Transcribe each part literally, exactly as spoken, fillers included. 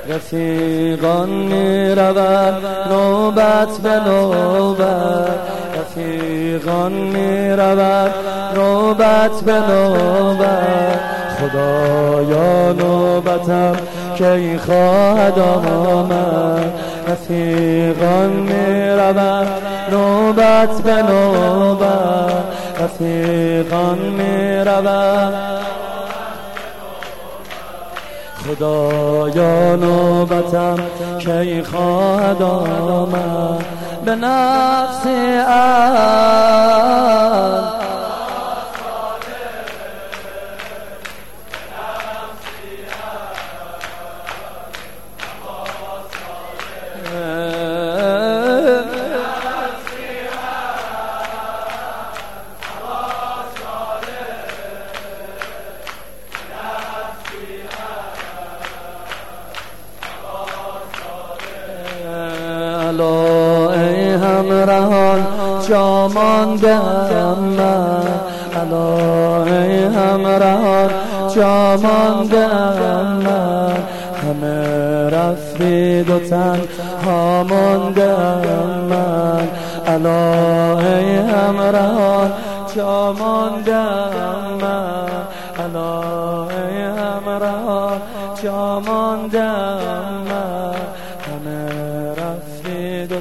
رفیقان می رود نوبت به نوبت، رفیقان می رود نوبت به نوبت. خدایا نوبتم کی خواهد آمد، رفیقان می رود نوبت به نوبت، رفیقان می رود. خدایا نوبتم کی خواهد آمد، به نفسی ام الا ای همراهان جا ماندم من، الا ای همراهان جا ماندم من. همه رفتید و تنها ماندم من، الا ای همراهان جا ماندم من، الا ای همراهان جا ماندم من. همه رفتید و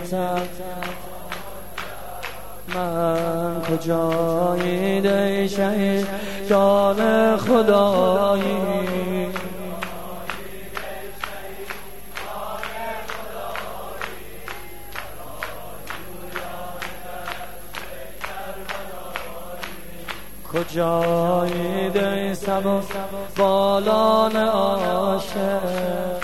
من کجایید ای شهید جان خدایی، کجایید ای سبا بالان عاشق،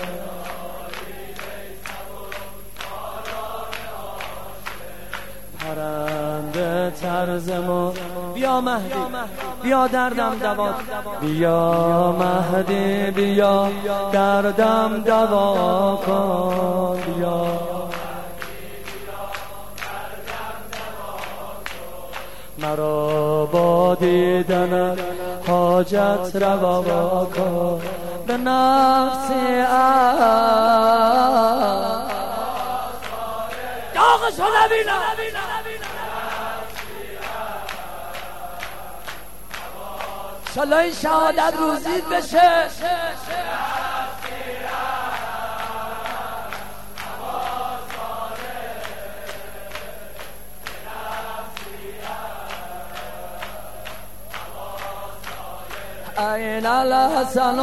پرنده طرز ما. بیا مهدی بیا دردم دوا، بیا مهدی بیا دردم دوا کن، بیا مرا با دیدن حاجت روا کن، به نفسی ام داغشو نبینم. انشالله این شهادت روزید بشه. این الحسن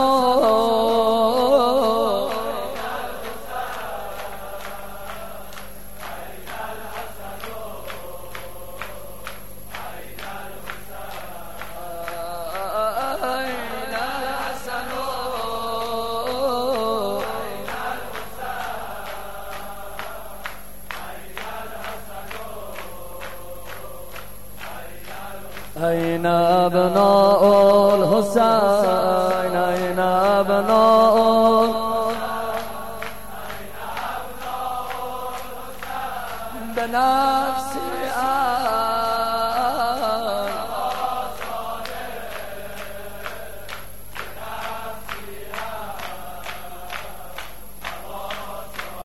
أين أبناء الحسين، أين أبناء بنفسي